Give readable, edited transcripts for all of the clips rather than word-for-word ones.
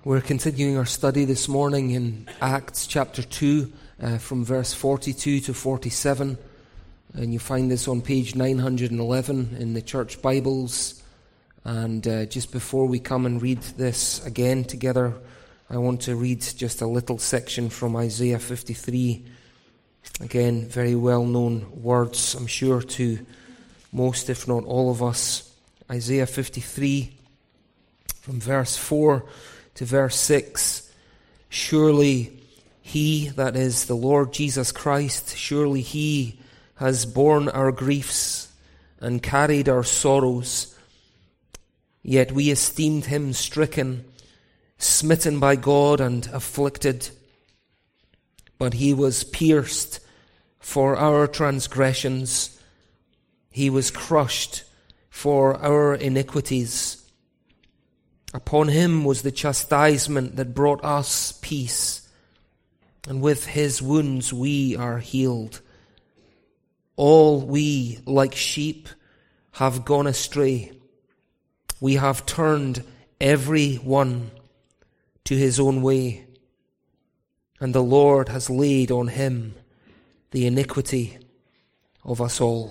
We're continuing our study this morning in Acts chapter 2 from verse 42 to 47. And you find this on page 911 in the church Bibles. And just before we come and read this again together, I want to read just a little section from Isaiah 53. Again, very well-known words, I'm sure, to most, if not all of us. Isaiah 53, from verse 4 to verse 6. Surely He, that is the Lord Jesus Christ, surely He has borne our griefs and carried our sorrows. Yet we esteemed Him stricken, smitten by God and afflicted. But He was pierced for our transgressions. He was crushed for our iniquities. Upon Him was the chastisement that brought us peace, and with His wounds we are healed. All we, like sheep, have gone astray. We have turned every one to his own way, and the Lord has laid on Him the iniquity of us all.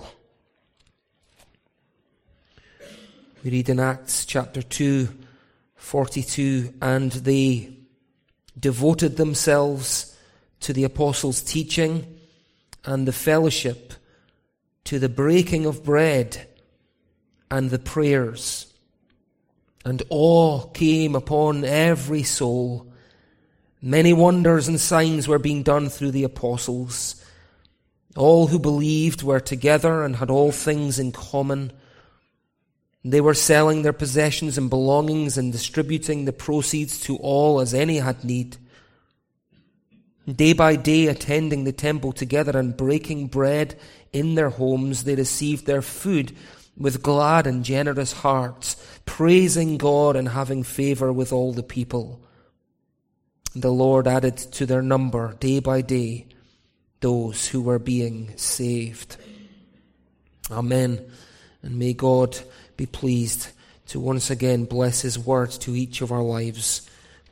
We read in Acts chapter 2, 42, and they devoted themselves to the apostles' teaching and the fellowship, to the breaking of bread and the prayers. And awe came upon every soul. Many wonders and signs were being done through the apostles. All who believed were together and had all things in common. They were selling their possessions and belongings and distributing the proceeds to all as any had need. Day by day, attending the temple together and breaking bread in their homes, they received their food with glad and generous hearts, praising God and having favor with all the people. The Lord added to their number day by day those who were being saved. Amen. And may God be pleased to once again bless His word to each of our lives.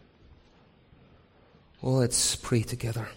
Well, let's pray together.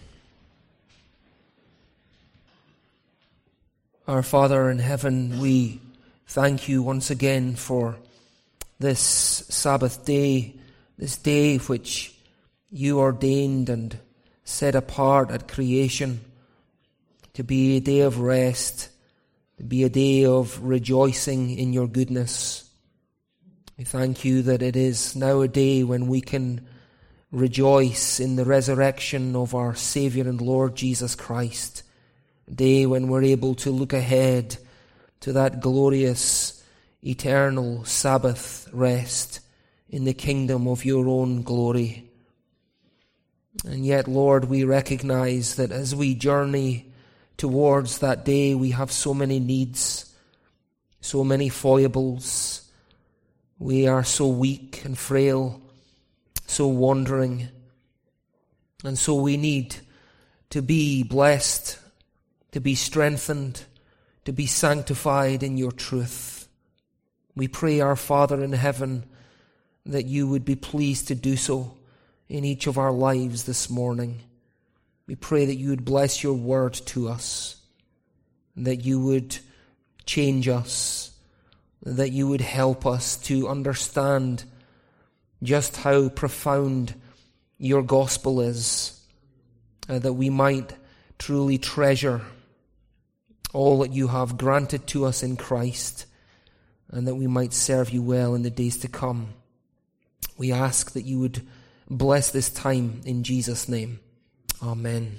Our Father in heaven, we thank You once again for this Sabbath day, this day which You ordained and set apart at creation to be a day of rest, to be a day of rejoicing in Your goodness. We thank You that it is now a day when we can rejoice in the resurrection of our Saviour and Lord Jesus Christ, a day when we're able to look ahead to that glorious, eternal Sabbath rest in the kingdom of Your own glory. And yet, Lord, we recognize that as we journey towards that day, we have so many needs, so many foibles. We are so weak and frail, so wandering. And so we need to be blessed, to be strengthened, to be sanctified in Your truth. We pray, our Father in heaven, that You would be pleased to do so in each of our lives this morning. We pray that You would bless Your word to us, that You would change us, that You would help us to understand just how profound Your gospel is, that we might truly treasure all that You have granted to us in Christ, and that we might serve You well in the days to come. We ask that You would bless this time in Jesus' name. Amen.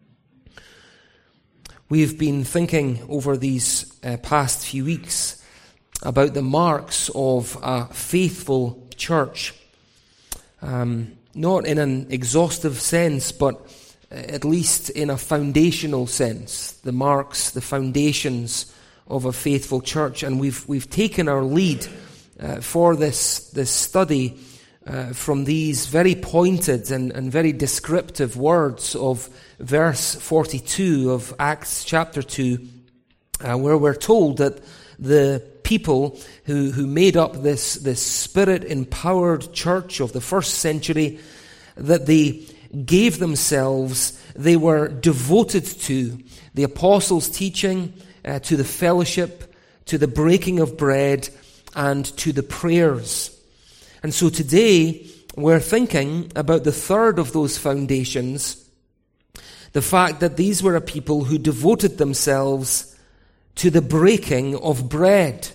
We've been thinking over these past few weeks about the marks of a faithful church. Not in an exhaustive sense, but at least in a foundational sense. The marks, the foundations of a faithful church. And we've taken our lead for this study from these very pointed and very descriptive words of verse 42 of Acts chapter 2, where we're told that the people who made up this Spirit-empowered church of the first century, that they gave themselves, they were devoted to the apostles' teaching, to the fellowship, to the breaking of bread, and to the prayers. And so today, we're thinking about the third of those foundations, the fact that these were a people who devoted themselves to the breaking of bread.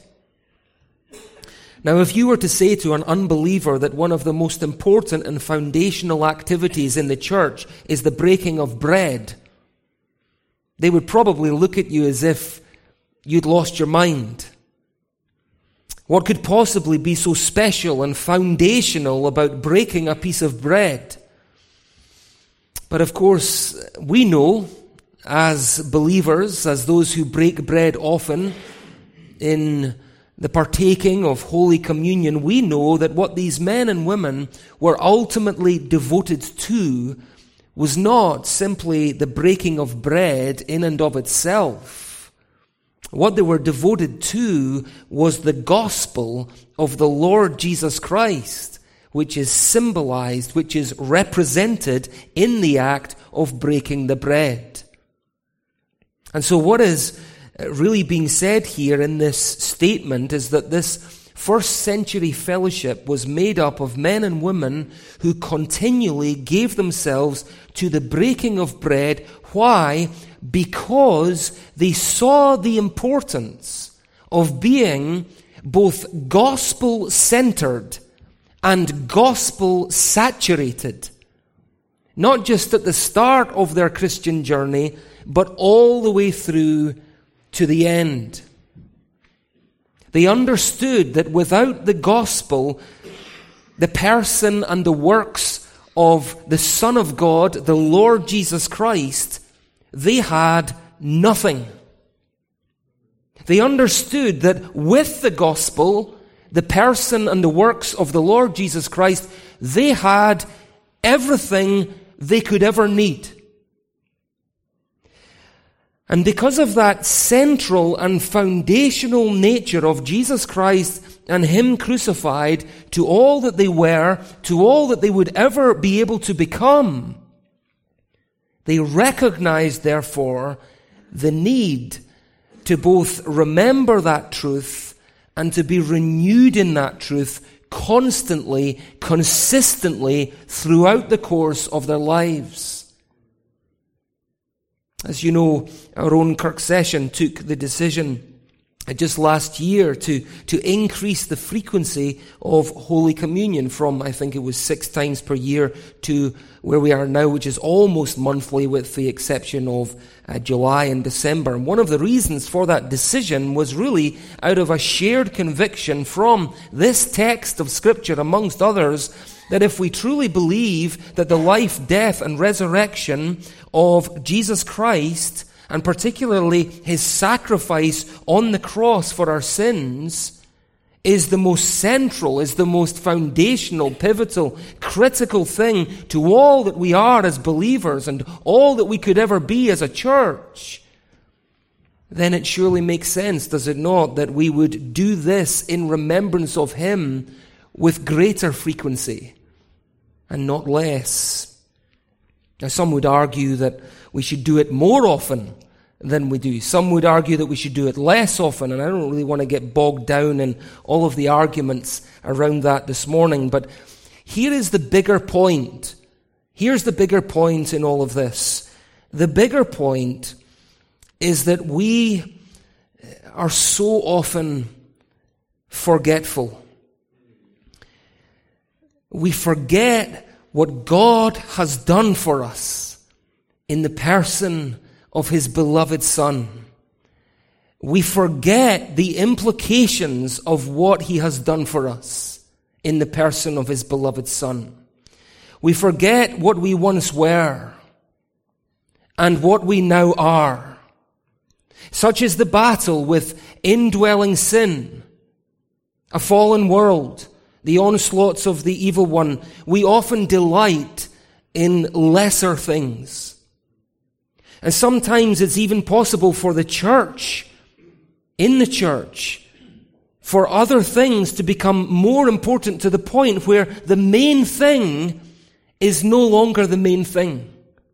Now, if you were to say to an unbeliever that one of the most important and foundational activities in the church is the breaking of bread, they would probably look at you as if you'd lost your mind. What could possibly be so special and foundational about breaking a piece of bread? But of course, we know, as believers, as those who break bread often in the partaking of Holy Communion, we know that what these men and women were ultimately devoted to was not simply the breaking of bread in and of itself. What they were devoted to was the gospel of the Lord Jesus Christ, which is symbolized, which is represented in the act of breaking the bread. And so what is really being said here in this statement is that this first century fellowship was made up of men and women who continually gave themselves to the breaking of bread. Why? Because they saw the importance of being both gospel-centered and gospel-saturated. Not just at the start of their Christian journey, but all the way through to the end. They understood that without the gospel, the person and the works of the Son of God, the Lord Jesus Christ, they had nothing. They understood that with the gospel, the person and the works of the Lord Jesus Christ, they had everything they could ever need. And because of that central and foundational nature of Jesus Christ and Him crucified to all that they were, to all that they would ever be able to become, they recognized, therefore, the need to both remember that truth and to be renewed in that truth constantly, consistently throughout the course of their lives. As you know, our own Kirk Session took the decision just last year to increase the frequency of Holy Communion from, I think it was 6 times per year, to where we are now, which is almost monthly with the exception of July and December. And one of the reasons for that decision was really out of a shared conviction from this text of Scripture, amongst others, that if we truly believe that the life, death, and resurrection of Jesus Christ, and particularly His sacrifice on the cross for our sins, is the most central, is the most foundational, pivotal, critical thing to all that we are as believers and all that we could ever be as a church, then it surely makes sense, does it not, that we would do this in remembrance of Him with greater frequency and not less. Now, some would argue that we should do it more often than we do. Some would argue that we should do it less often, and I don't really want to get bogged down in all of the arguments around that this morning, but here is the bigger point. Here's the bigger point in all of this. The bigger point is that we are so often forgetful. We forget what God has done for us in the person of His beloved Son. We forget the implications of what He has done for us in the person of His beloved Son. We forget what we once were and what we now are. Such is the battle with indwelling sin, a fallen world, the onslaughts of the evil one. We often delight in lesser things. And sometimes it's even possible for the church, in the church, for other things to become more important to the point where the main thing is no longer the main thing.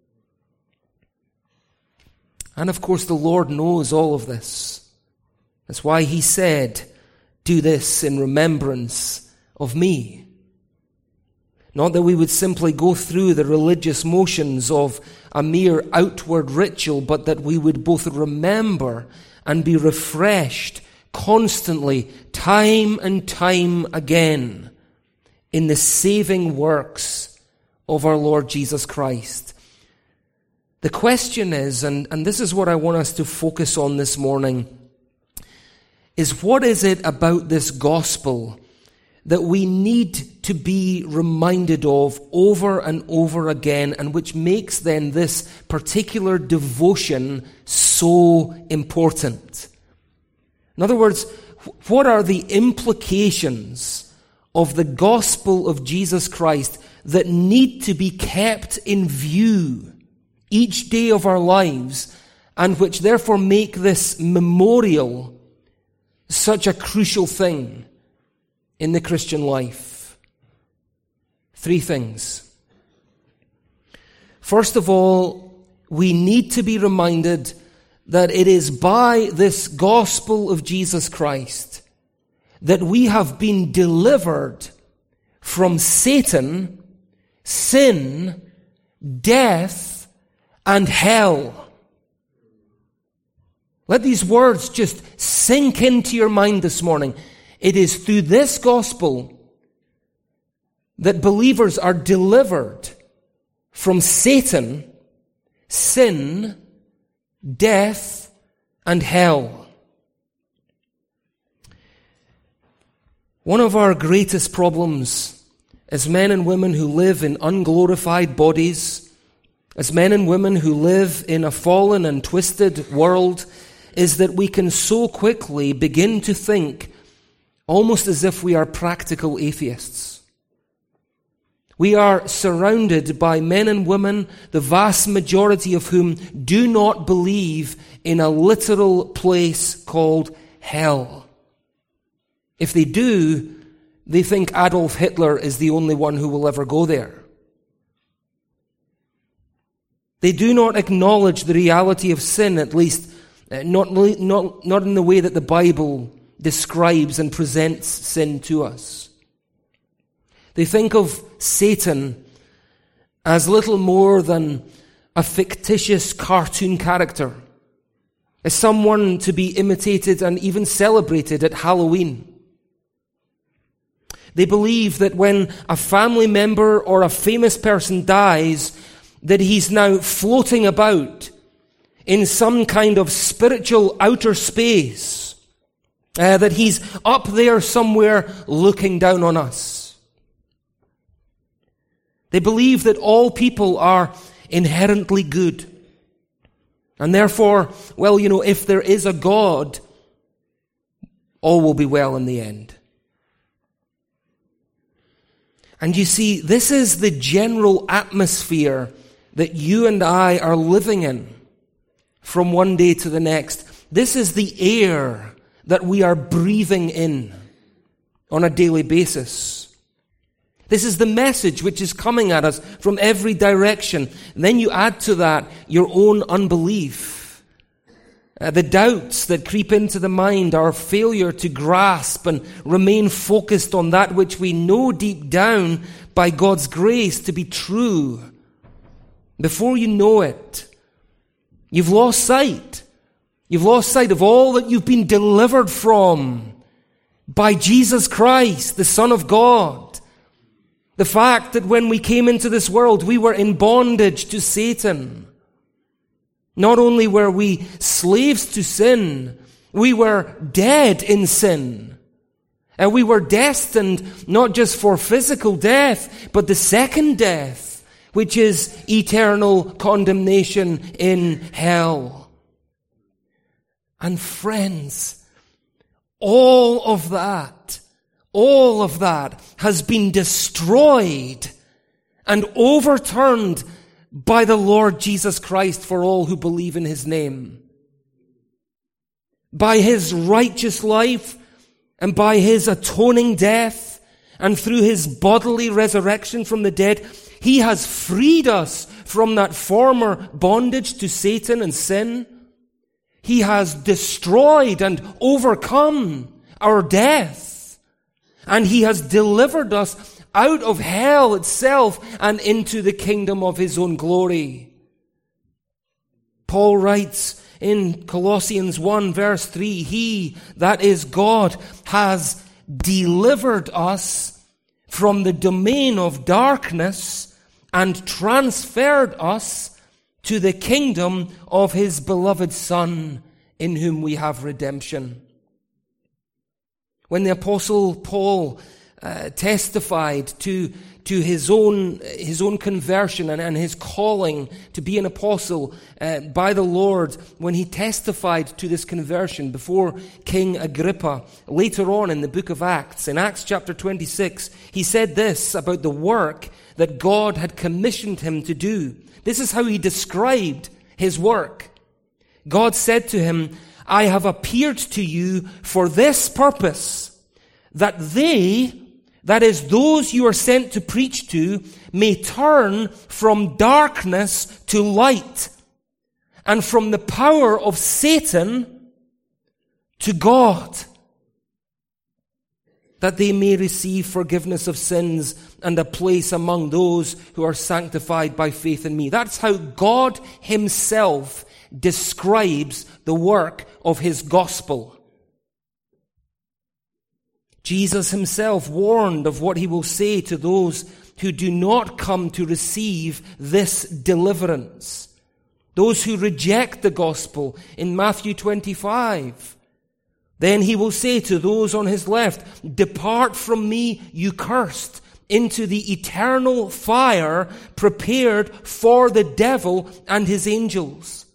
And of course, the Lord knows all of this. That's why he said, "Do this in remembrance of me." Not that we would simply go through the religious motions of a mere outward ritual, but that we would both remember and be refreshed constantly, time and time again, in the saving works of our Lord Jesus Christ. The question is, and this is what I want us to focus on this morning, is what is it about this gospel that we need to be reminded of over and over again, and which makes then this particular devotion so important? In other words, what are the implications of the gospel of Jesus Christ that need to be kept in view each day of our lives, and which therefore make this memorial such a crucial thing in the Christian life? Three things. First of all, we need to be reminded that it is by this gospel of Jesus Christ that we have been delivered from Satan, sin, death, and hell. Let these words just sink into your mind this morning. It is through this gospel that believers are delivered from Satan, sin, death, and hell. One of our greatest problems as men and women who live in unglorified bodies, as men and women who live in a fallen and twisted world, is that we can so quickly begin to think almost as if we are practical atheists. We are surrounded by men and women, the vast majority of whom do not believe in a literal place called hell. If they do, they think Adolf Hitler is the only one who will ever go there. They do not acknowledge the reality of sin, at least not in the way that the Bible describes and presents sin to us. They think of Satan as little more than a fictitious cartoon character, as someone to be imitated and even celebrated at Halloween. They believe that when a family member or a famous person dies, that he's now floating about in some kind of spiritual outer space, that he's up there somewhere looking down on us. They believe that all people are inherently good, and therefore, well, if there is a God, all will be well in the end. And you see, this is the general atmosphere that you and I are living in from one day to the next. This is the air that we are breathing in on a daily basis. This is the message which is coming at us from every direction. And then you add to that your own unbelief, the doubts that creep into the mind, our failure to grasp and remain focused on that which we know deep down by God's grace to be true. Before you know it, you've lost sight. You've lost sight of all that you've been delivered from by Jesus Christ, the Son of God. The fact that when we came into this world, we were in bondage to Satan. Not only were we slaves to sin, we were dead in sin. And we were destined not just for physical death, but the second death, which is eternal condemnation in hell. And friends, all of that has been destroyed and overturned by the Lord Jesus Christ for all who believe in his name. By his righteous life, And by his atoning death and through his bodily resurrection from the dead, he has freed us from that former bondage to Satan and sin. He has destroyed and overcome our death. And he has delivered us out of hell itself and into the kingdom of his own glory. Paul writes in Colossians 1 verse 3, he, that is God, has delivered us from the domain of darkness and transferred us to the kingdom of his beloved Son, in whom we have redemption. When the Apostle Paul testified to his own conversion and his calling to be an apostle by the Lord, when he testified to this conversion before King Agrippa, later on in the book of Acts, in Acts chapter 26, he said this about the work that God had commissioned him to do. This is how he described his work. God said to him, I have appeared to you for this purpose, that they, that is, those you are sent to preach to, may turn from darkness to light, and from the power of Satan to God, that they may receive forgiveness of sins and a place among those who are sanctified by faith in me. That's how God himself describes the work of his gospel. Jesus himself warned of what he will say to those who do not come to receive this deliverance, those who reject the gospel in Matthew 25. Then he will say to those on his left, depart from me, you cursed, into the eternal fire prepared for the devil and his angels.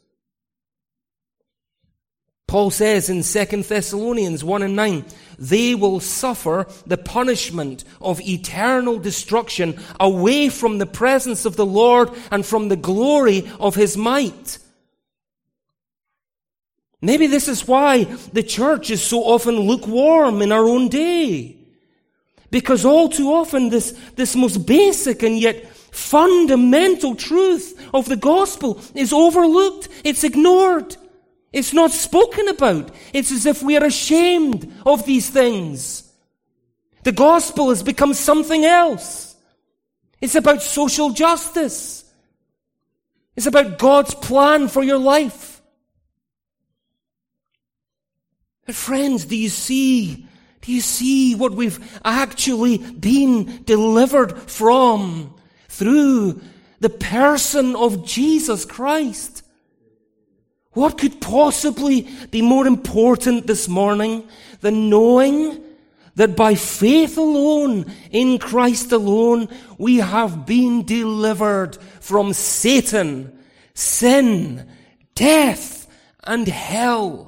Paul says in 2 Thessalonians 1 and 9, they will suffer the punishment of eternal destruction away from the presence of the Lord and from the glory of his might. Maybe this is why the church is so often lukewarm in our own day. Because all too often this most basic and yet fundamental truth of the gospel is overlooked. It's ignored. It's not spoken about. It's as if we are ashamed of these things. The gospel has become something else. It's about social justice. It's about God's plan for your life. But friends, do you see what we've actually been delivered from through the person of Jesus Christ? What could possibly be more important this morning than knowing that by faith alone, in Christ alone, we have been delivered from Satan, sin, death, and hell?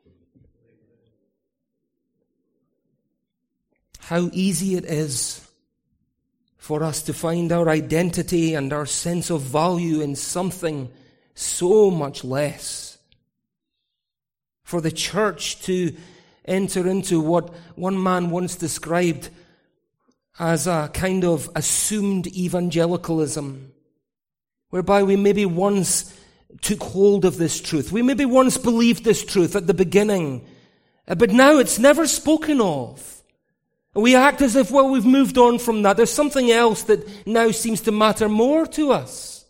How easy it is for us to find our identity and our sense of value in something so much less. For the church to enter into what one man once described as a kind of assumed evangelicalism, whereby we maybe once took hold of this truth. We maybe once believed this truth at the beginning, but now it's never spoken of. We act as if, well, we've moved on from that. There's something else that now seems to matter more to us.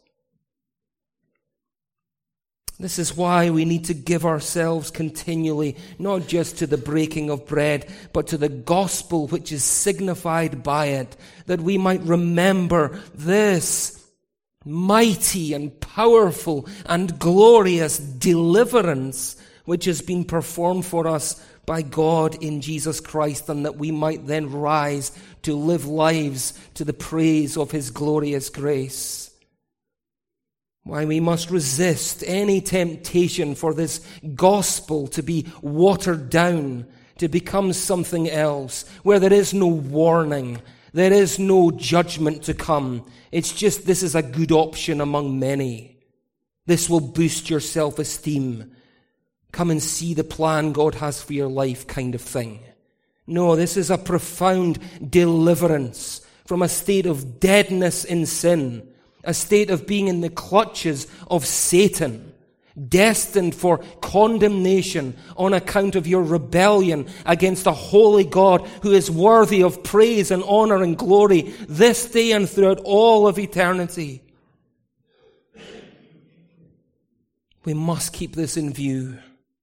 This is why we need to give ourselves continually, not just to the breaking of bread, but to the gospel which is signified by it, that we might remember this mighty and powerful and glorious deliverance which has been performed for us by God in Jesus Christ, and that we might then rise to live lives to the praise of his glorious grace. Why we must resist any temptation for this gospel to be watered down, to become something else, where there is no warning, there is no judgment to come. It's just, this is a good option among many. This will boost your self-esteem. Come and see the plan God has for your life kind of thing. No, this is a profound deliverance from a state of deadness in sin, a state of being in the clutches of Satan, destined for condemnation on account of your rebellion against a holy God who is worthy of praise and honor and glory this day and throughout all of eternity. We must keep this in view.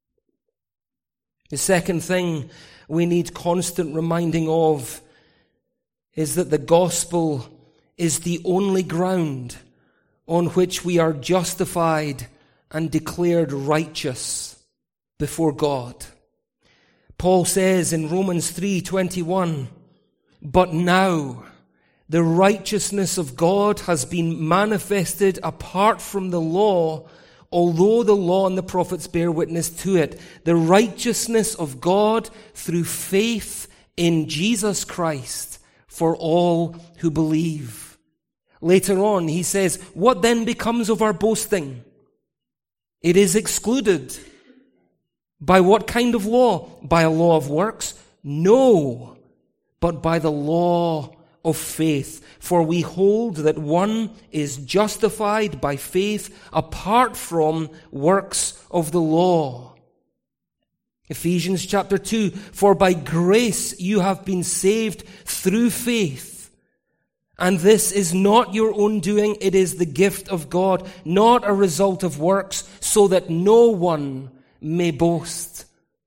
The second thing we need constant reminding of is that the gospel is the only ground on which we are justified and declared righteous before God. Paul says in Romans 3:21, "But now the righteousness of God has been manifested apart from the law, although the law and the prophets bear witness to it. The righteousness of God through faith in Jesus Christ for all who believe." Later on, he says, "What then becomes of our boasting? It is excluded. By what kind of law? By a law of works? No, but by the law of faith. For we hold that one is justified by faith apart from works of the law." Ephesians chapter 2, "For by grace you have been saved through faith. And this is not your own doing, it is the gift of God, not a result of works, so that no one may boast."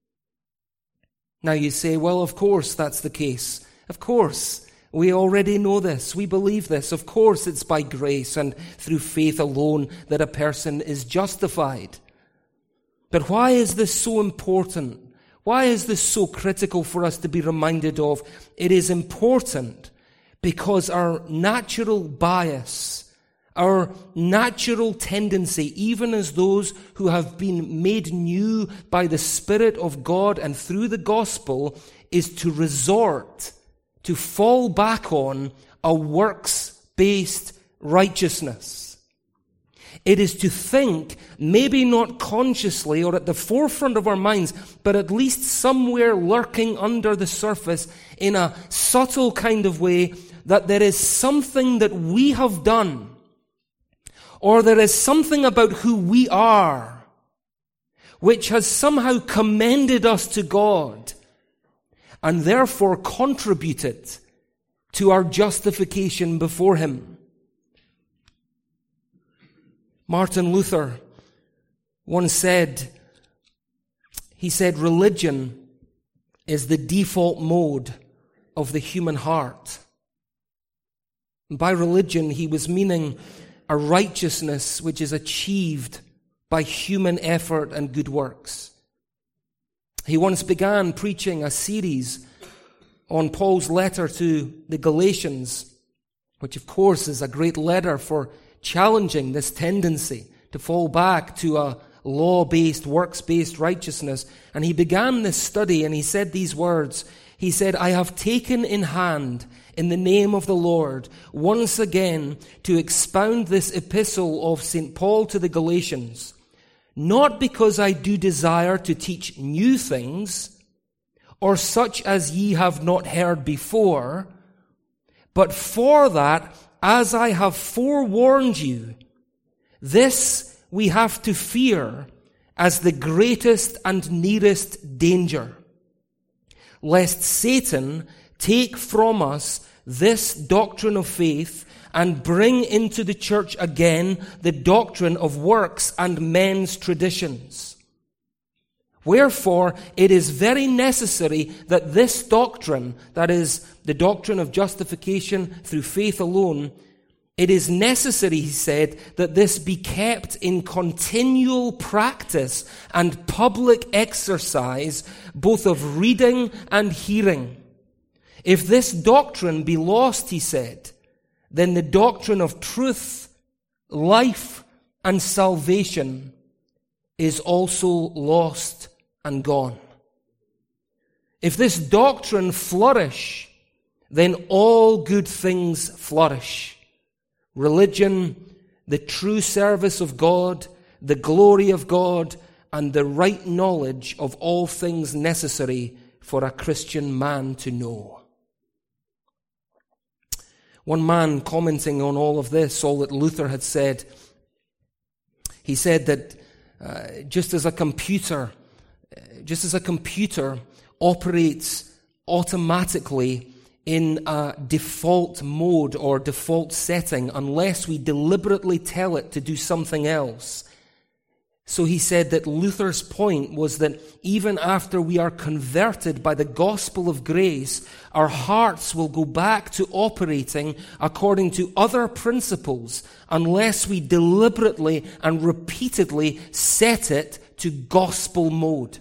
Now you say, well, of course that's the case. Of course, we already know this. We believe this. Of course it's by grace and through faith alone that a person is justified. But why is this so important? Why is this so critical for us to be reminded of? It is important because our natural bias, our natural tendency, even as those who have been made new by the Spirit of God and through the gospel, is to resort, to fall back on a works-based righteousness. It is to think, maybe not consciously or at the forefront of our minds, but at least somewhere lurking under the surface in a subtle kind of way, that there is something that we have done, or there is something about who we are, which has somehow commended us to God, and therefore contributed to our justification before Him. Martin Luther once said, religion is the default mode of the human heart. By religion, he was meaning a righteousness which is achieved by human effort and good works. He once began preaching a series on Paul's letter to the Galatians, which of course is a great letter for challenging this tendency to fall back to a law-based, works-based righteousness. And he began this study and he said these words. He said, "I have taken in hand in the name of the Lord once again to expound this epistle of St. Paul to the Galatians, not because I do desire to teach new things, or such as ye have not heard before, but for that, as I have forewarned you, this we have to fear as the greatest and nearest danger, lest Satan take from us this doctrine of faith and bring into the church again the doctrine of works and men's traditions. Wherefore, it is very necessary that this doctrine, that is, the doctrine of justification through faith alone, it is necessary, he said, that this be kept in continual practice and public exercise, both of reading and hearing. If this doctrine be lost, he said, then the doctrine of truth, life, and salvation is also lost and gone. If this doctrine flourish, then all good things flourish. Religion, the true service of God, the glory of God, and the right knowledge of all things necessary for a Christian man to know. One man commenting on all of this, all that Luther had said, he said that just as a computer operates automatically in a default mode or default setting unless we deliberately tell it to do something else. So he said that Luther's point was that even after we are converted by the gospel of grace, our hearts will go back to operating according to other principles unless we deliberately and repeatedly set it to gospel mode.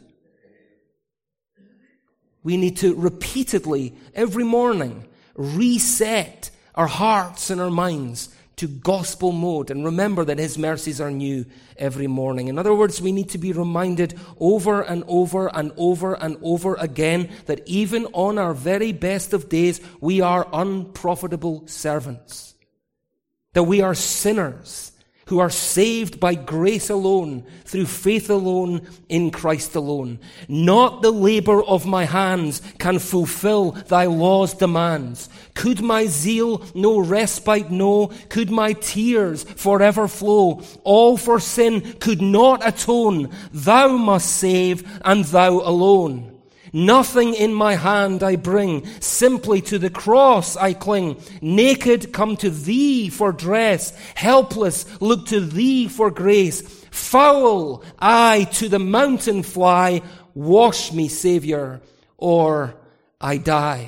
We need to repeatedly, every morning, reset our hearts and our minds to gospel mode and remember that His mercies are new every morning. In other words, we need to be reminded over and over and over and over again that even on our very best of days, we are unprofitable servants. That we are sinners who are saved by grace alone, through faith alone, in Christ alone. Not the labor of my hands can fulfill thy law's demands. Could my zeal no respite know? Could my tears forever flow? All for sin could not atone. Thou must save, and thou alone. Nothing in my hand I bring, simply to the cross I cling. Naked come to thee for dress, helpless look to thee for grace. Foul I to the mountain fly, wash me, Saviour, or I die.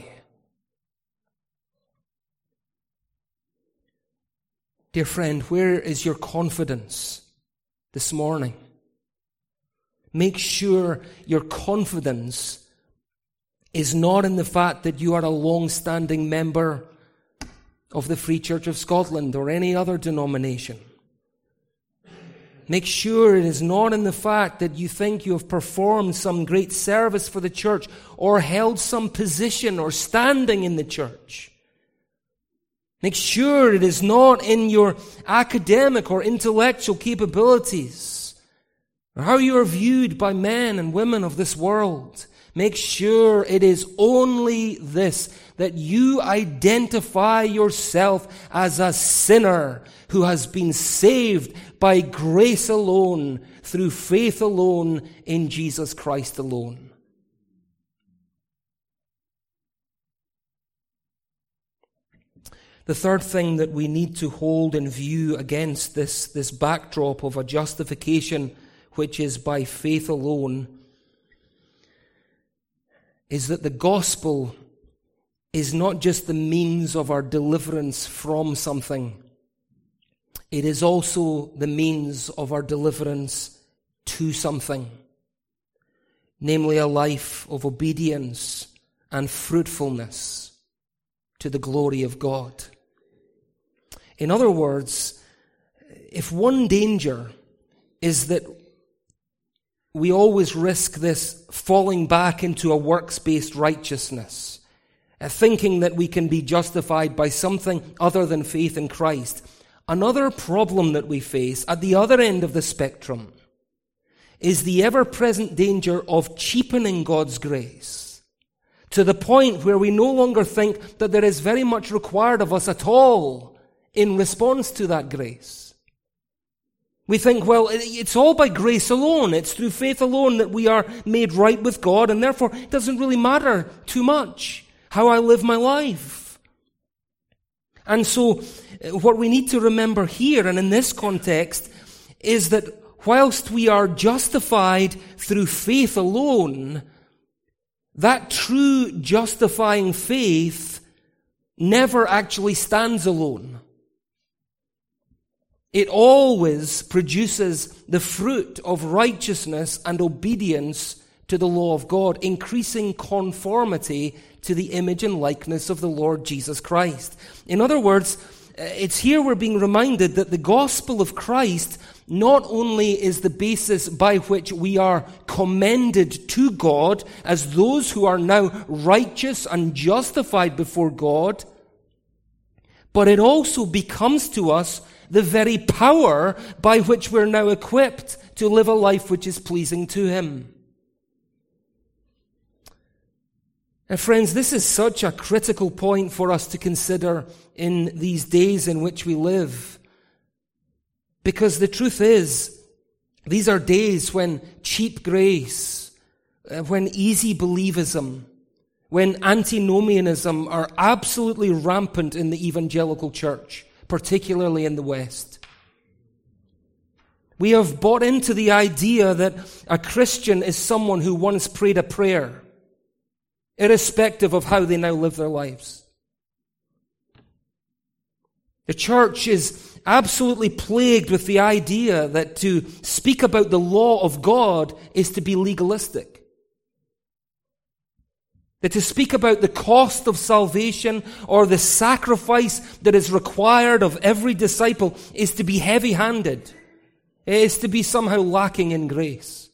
Dear friend, where is your confidence this morning? Make sure your confidence is not in the fact that you are a long-standing member of the Free Church of Scotland or any other denomination. Make sure it is not in the fact that you think you have performed some great service for the church or held some position or standing in the church. Make sure it is not in your academic or intellectual capabilities or how you are viewed by men and women of this world. Make sure it is only this, that you identify yourself as a sinner who has been saved by grace alone, through faith alone, in Jesus Christ alone. The third thing that we need to hold in view against this backdrop of a justification which is by faith alone is that the gospel is not just the means of our deliverance from something. It is also the means of our deliverance to something, namely a life of obedience and fruitfulness to the glory of God. In other words, if one danger is that we always risk this falling back into a works-based righteousness, thinking that we can be justified by something other than faith in Christ. Another problem that we face at the other end of the spectrum is the ever-present danger of cheapening God's grace to the point where we no longer think that there is very much required of us at all in response to that grace. We think, well, it's all by grace alone. It's through faith alone that we are made right with God, and therefore it doesn't really matter too much how I live my life. And so what we need to remember here and in this context is that whilst we are justified through faith alone, that true justifying faith never actually stands alone. It always produces the fruit of righteousness and obedience to the law of God, increasing conformity to the image and likeness of the Lord Jesus Christ. In other words, it's here we're being reminded that the gospel of Christ not only is the basis by which we are commended to God as those who are now righteous and justified before God, but it also becomes to us the very power by which we're now equipped to live a life which is pleasing to Him. And friends, this is such a critical point for us to consider in these days in which we live. Because the truth is, these are days when cheap grace, when easy believism, when antinomianism are absolutely rampant in the evangelical church, particularly in the West. We have bought into the idea that a Christian is someone who once prayed a prayer, irrespective of how they now live their lives. The church is absolutely plagued with the idea that to speak about the law of God is to be legalistic. That to speak about the cost of salvation or the sacrifice that is required of every disciple is to be heavy-handed. It is to be somehow lacking in grace.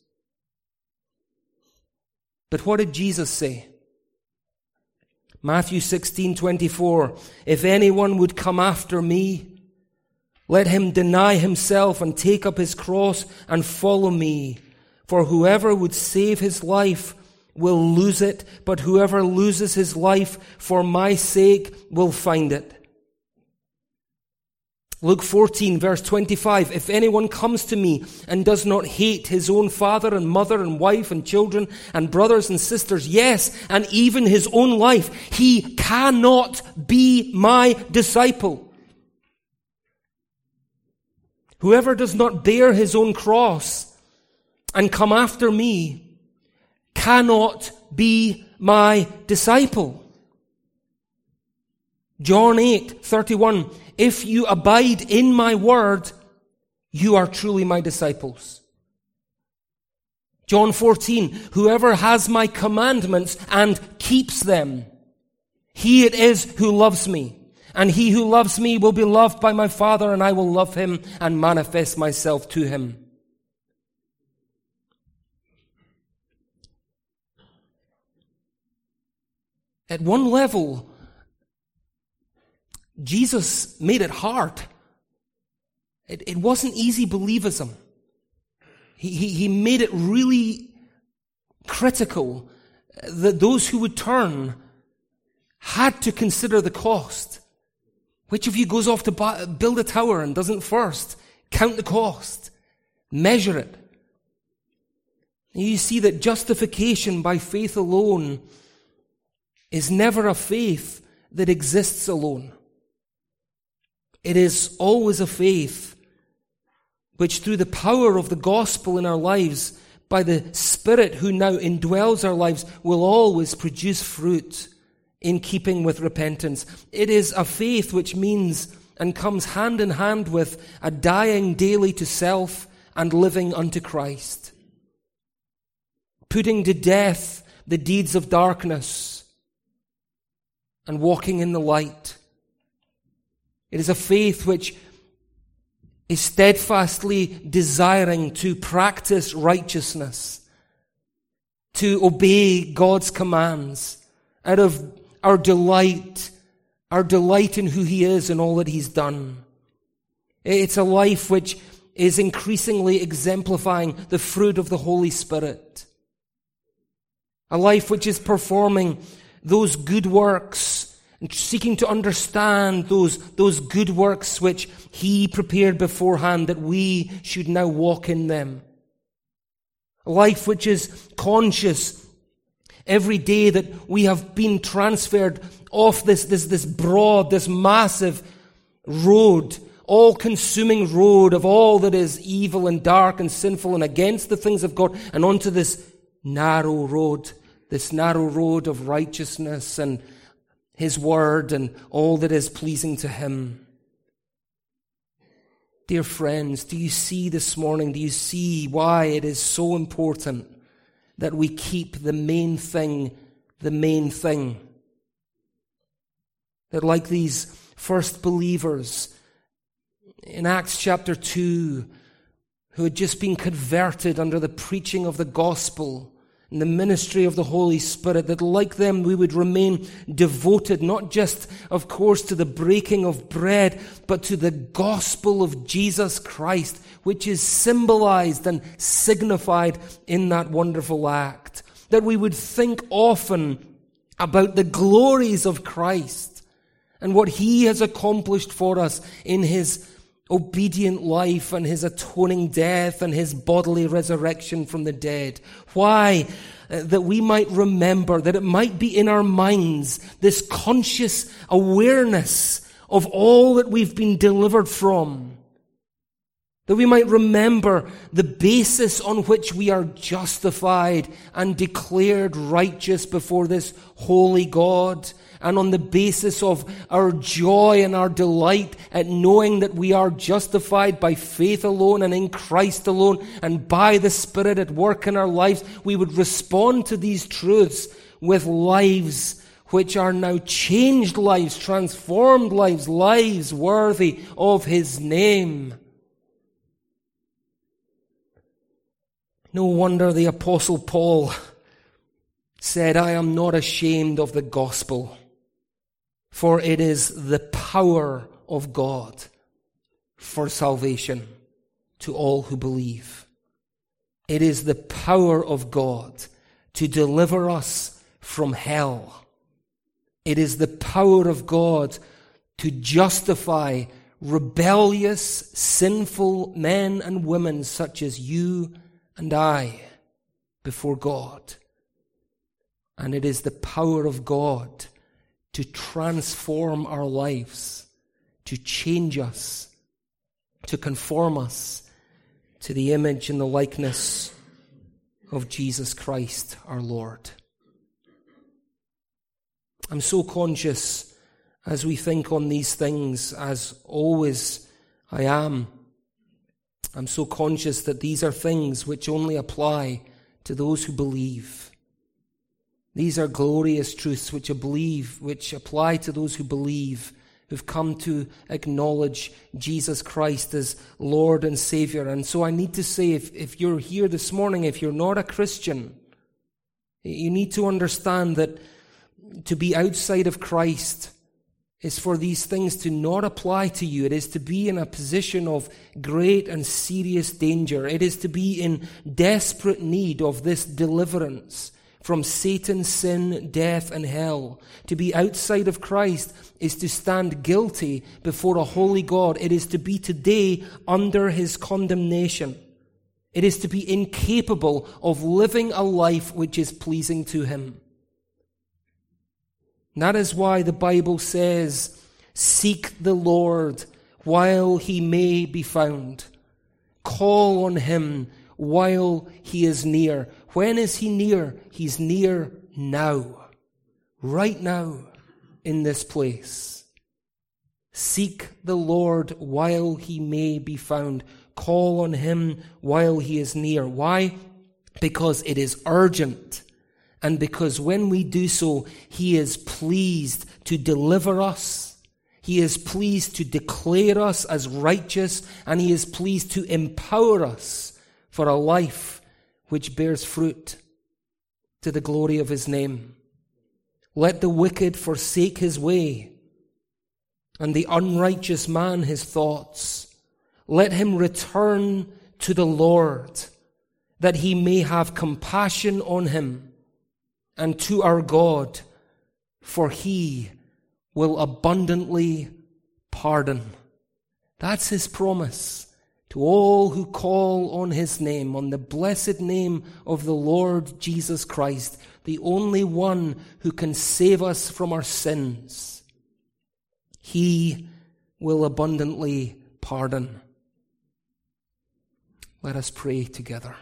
But what did Jesus say? Matthew 16:24, if anyone would come after me, let him deny himself and take up his cross and follow me. For whoever would save his life will lose it, but whoever loses his life for my sake will find it. Luke 14, verse 25, if anyone comes to me and does not hate his own father and mother and wife and children and brothers and sisters, yes, and even his own life, he cannot be my disciple. Whoever does not bear his own cross and come after me cannot be my disciple. John 8:31, if you abide in my word, you are truly my disciples. John 14, whoever has my commandments and keeps them, he it is who loves me. And he who loves me will be loved by my Father, and I will love him and manifest myself to him. At one level, Jesus made it hard. It wasn't easy believism. He made it really critical that those who would turn had to consider the cost. Which of you goes off to build a tower and doesn't first count the cost, measure it? And you see that justification by faith alone is never a faith that exists alone. It is always a faith which, through the power of the gospel in our lives, by the Spirit who now indwells our lives, will always produce fruit in keeping with repentance. It is a faith which means and comes hand in hand with a dying daily to self and living unto Christ. Putting to death the deeds of darkness and walking in the light. It is a faith which is steadfastly desiring to practice righteousness, to obey God's commands out of our delight in who He is and all that He's done. It's a life which is increasingly exemplifying the fruit of the Holy Spirit. A life which is performing those good works and seeking to understand those good works which He prepared beforehand that we should now walk in them. A life which is conscious every day that we have been transferred off this broad, this massive road, all-consuming road of all that is evil and dark and sinful and against the things of God, and onto this narrow road of righteousness and His Word and all that is pleasing to Him. Dear friends, do you see this morning, do you see why it is so important that we keep the main thing the main thing? That like these first believers in Acts chapter 2, who had just been converted under the preaching of the gospel and the ministry of the Holy Spirit, that like them we would remain devoted, not just, of course, to the breaking of bread, but to the gospel of Jesus Christ, which is symbolized and signified in that wonderful act. That we would think often about the glories of Christ and what he has accomplished for us in his obedient life and his atoning death and his bodily resurrection from the dead. Why? That we might remember, that it might be in our minds this conscious awareness of all that we've been delivered from. That we might remember the basis on which we are justified and declared righteous before this holy God, and on the basis of our joy and our delight at knowing that we are justified by faith alone and in Christ alone and by the Spirit at work in our lives, we would respond to these truths with lives which are now changed lives, transformed lives, lives worthy of his name. No wonder the Apostle Paul said, "I am not ashamed of the gospel, for it is the power of God for salvation to all who believe." It is the power of God to deliver us from hell. It is the power of God to justify rebellious, sinful men and women such as you and I before God. And it is the power of God to transform our lives, to change us, to conform us to the image and the likeness of Jesus Christ our Lord. I'm so conscious as we think on these things, as always I am. I'm so conscious that these are things which only apply to those who believe. These are glorious truths which apply to those who believe, who've come to acknowledge Jesus Christ as Lord and Savior. And so I need to say, if you're here this morning, if you're not a Christian, you need to understand that to be outside of Christ is for these things to not apply to you. It is to be in a position of great and serious danger. It is to be in desperate need of this deliverance from Satan, sin, death, and hell. To be outside of Christ is to stand guilty before a holy God. It is to be today under his condemnation. It is to be incapable of living a life which is pleasing to him. And that is why the Bible says, "Seek the Lord while he may be found. Call on him while he is near." When is he near? He's near now. Right now, in this place. Seek the Lord while he may be found. Call on him while he is near. Why? Because it is urgent. And because when we do so, he is pleased to deliver us. He is pleased to declare us as righteous, and he is pleased to empower us for a life which bears fruit to the glory of his name. Let the wicked forsake his way, and the unrighteous man his thoughts. Let him return to the Lord, that he may have compassion on him, and to our God, for he will abundantly pardon. That's his promise to all who call on his name, on the blessed name of the Lord Jesus Christ, the only one who can save us from our sins. He will abundantly pardon. Let us pray together.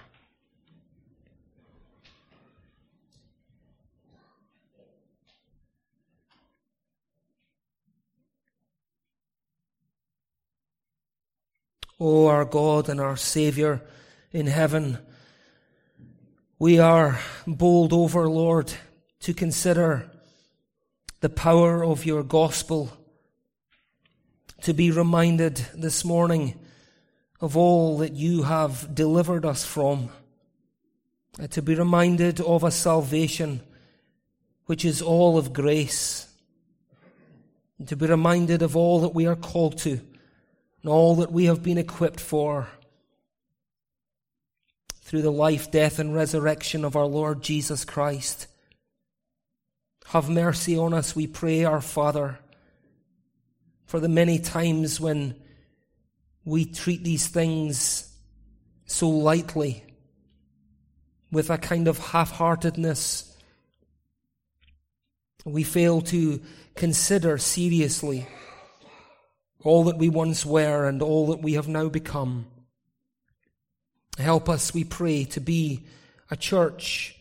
O our God and our Savior in heaven, we are bowled over, Lord, to consider the power of your gospel, to be reminded this morning of all that you have delivered us from, to be reminded of a salvation which is all of grace, and to be reminded of all that we are called to, and all that we have been equipped for through the life, death, and resurrection of our Lord Jesus Christ. Have mercy on us, we pray, our Father, for the many times when we treat these things so lightly, with a kind of half-heartedness. We fail to consider seriously all that we once were and all that we have now become. Help us, we pray, to be a church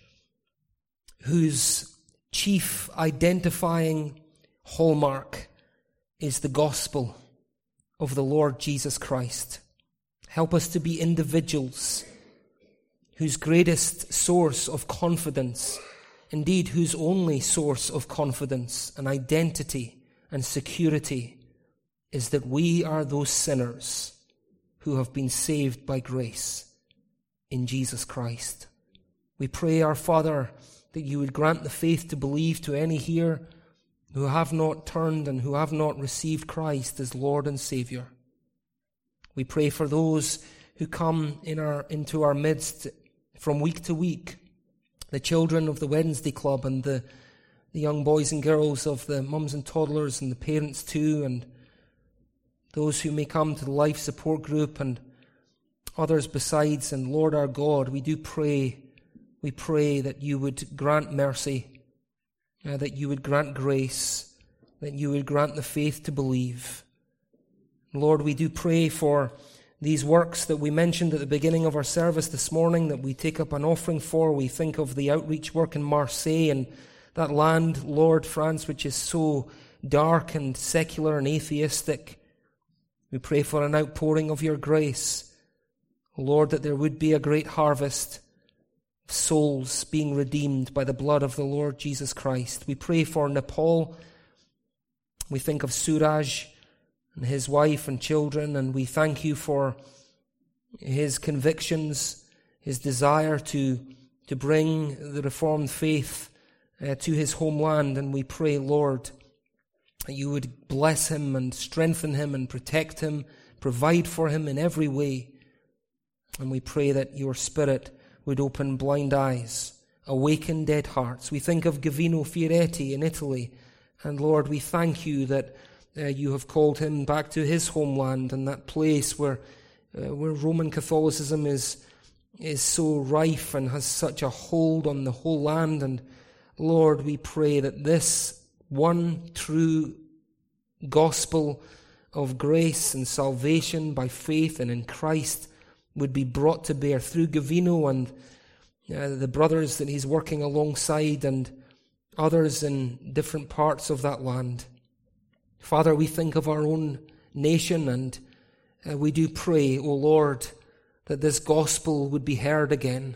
whose chief identifying hallmark is the gospel of the Lord Jesus Christ. Help us to be individuals whose greatest source of confidence, indeed whose only source of confidence and identity and security, is that we are those sinners who have been saved by grace in Jesus Christ. We pray, our Father, that you would grant the faith to believe to any here who have not turned and who have not received Christ as Lord and Saviour. We pray for those who come into our midst from week to week, the children of the Wednesday Club and the young boys and girls of the mums and toddlers and the parents too, and those who may come to the life support group and others besides. And Lord our God, we pray that you would grant mercy, that you would grant grace, that you would grant the faith to believe. Lord, we do pray for these works that we mentioned at the beginning of our service this morning, that we take up an offering for. We think of the outreach work in Marseille and that land, Lord, France, which is so dark and secular and atheistic. We pray for an outpouring of your grace, Lord, that there would be a great harvest of souls being redeemed by the blood of the Lord Jesus Christ. We pray for Nepal. We think of Suraj and his wife and children, and we thank you for his convictions, his desire to bring the Reformed faith to his homeland. And we pray, Lord, that you would bless him and strengthen him and protect him, provide for him in every way. And we pray that your Spirit would open blind eyes, awaken dead hearts. We think of Gavino Fioretti in Italy, and Lord, we thank you that you have called him back to his homeland and that place where Roman Catholicism is so rife and has such a hold on the whole land. And Lord, we pray that this one true gospel of grace and salvation by faith and in Christ would be brought to bear through Gavino and the brothers that he's working alongside and others in different parts of that land. Father, we think of our own nation, and we do pray, O Lord, that this gospel would be heard again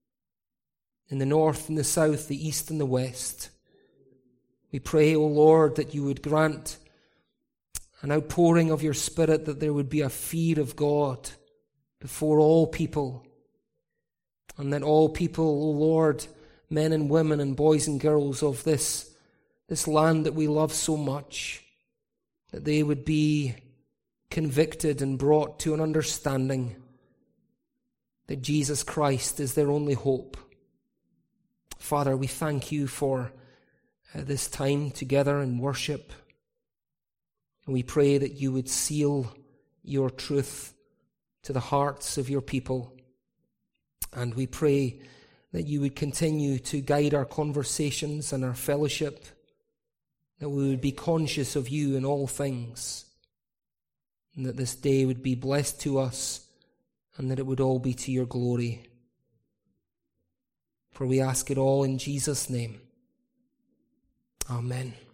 in the north and the south, the east and the west. We pray, O Lord, that you would grant an outpouring of your Spirit, that there would be a fear of God before all people, and that all people, O Lord, men and women and boys and girls of this land that we love so much, that they would be convicted and brought to an understanding that Jesus Christ is their only hope. Father, we thank you for this time together in worship. And we pray that you would seal your truth to the hearts of your people. And we pray that you would continue to guide our conversations and our fellowship, that we would be conscious of you in all things, and that this day would be blessed to us, and that it would all be to your glory. For we ask it all in Jesus' name. Amen.